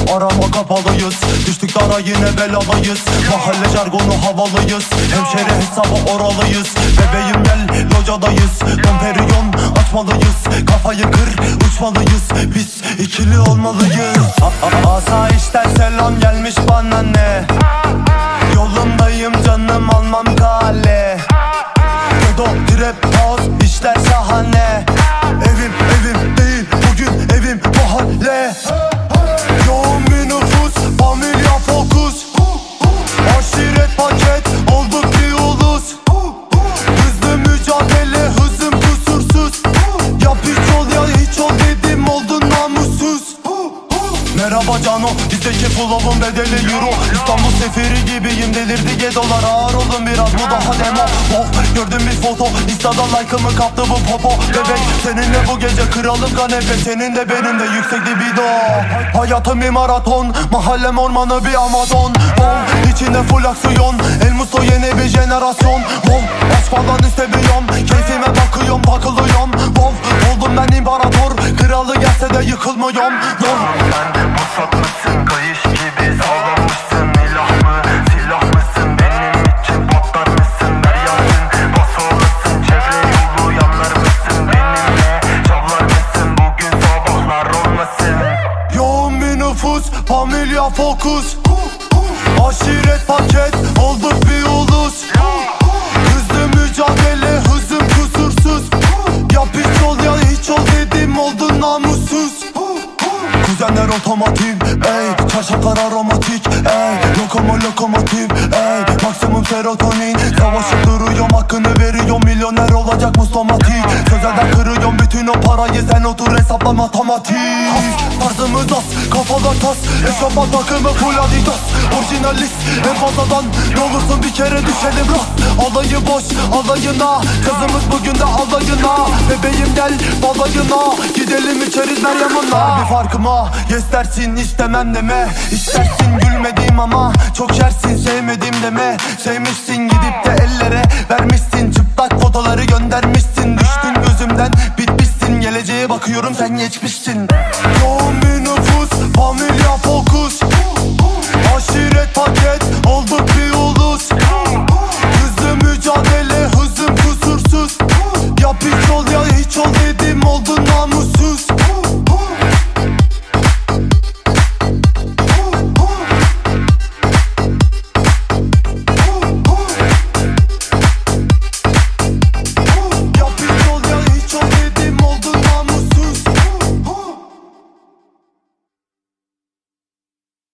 arama kapalıyız. Düştük dara yine belalıyız. Mahalle jargonu havalıyız. Hemşeri hesabı oralıyız. Bebeğim gel locadayız. Domperiyon açmalıyız. Kafayı kır uçmalıyız. Biz ikili olmalıyız. Asayişten selam gelmiş bana ne? Yolundayım canım almam kale. Gedo trap house işler şahane. Evim değil bugün evim mahalle. Yoğun bir nüfus familya fokus. Aşiret paket olduk bir ulus. Hızlı mücadele hızım kusursuz. Yap hiç ol ya hiç ol dedim oldun namussuz. Merhaba Cano, bizdeki flow'un bedeli euro. İstanbul seferi gibiyim, delirdi gedolar. Ağır oldum biraz, bu daha demo. Oh, gördüm bir foto, Insta'da like'ımı kaptı bu popo. Bebek, seninle bu gece kralım kanepe. Senin de benim de yüksek libido. Hayatım bir maraton, mahallem ormanı bir Amazon. Oh, içinde full aksiyon, El Musto yeni bir jenerasyon. Oh, aşk falan istemiyorum, keyfime bakıyorum takılıyorum. Oh, oldum ben imparator, kralı gelse de yıkılmıyorum. Oh, Pusat mısın, kayış gibi sağlamışsın. İlah mı, silah mısın, benim için patlar mısın? Deryansın, pasolısın, çevre yolu yanlar mısın? Benimle çalar mısın, bugün sabahlar olmasın? yoğun bir nüfus, familya fokus. Aşiret paket, olduk bir ulus. Hızlı mücadele, hızım kusursuz. Yap hiç ol ya hiç ol dedim oldun namussuz. Kuzenler otomotiv, ey çarşaflar aromatik, ey lokomotiv, ey maksimum serotonin. Savaşıp duruyorum hakkını veriyorum, milyoner olacak muslamatik. Sözelden kırıyorum bütün o parayı, sen otur hesapla matematik. Tarzımız az, kafalar tas, eşofman takımı full adidas. Orijinalist en fazladan, ne olursun bir kere düşelim rast. Alayı boş, alayına, kızımız bugün de alayına. Bebeğim gel balayına, gidelim içeriz Meryem'inle. Bir farkıma yes dersin istemem deme. İstersin gülmediğim ama çok yersin sevmedim deme. Sevmişsin gidip de ellere vermişsin. Çıplak fotoları göndermişsin. Düştün gözümden bitmişsin. Geleceğe bakıyorum sen geçmişsin. Yoğun bir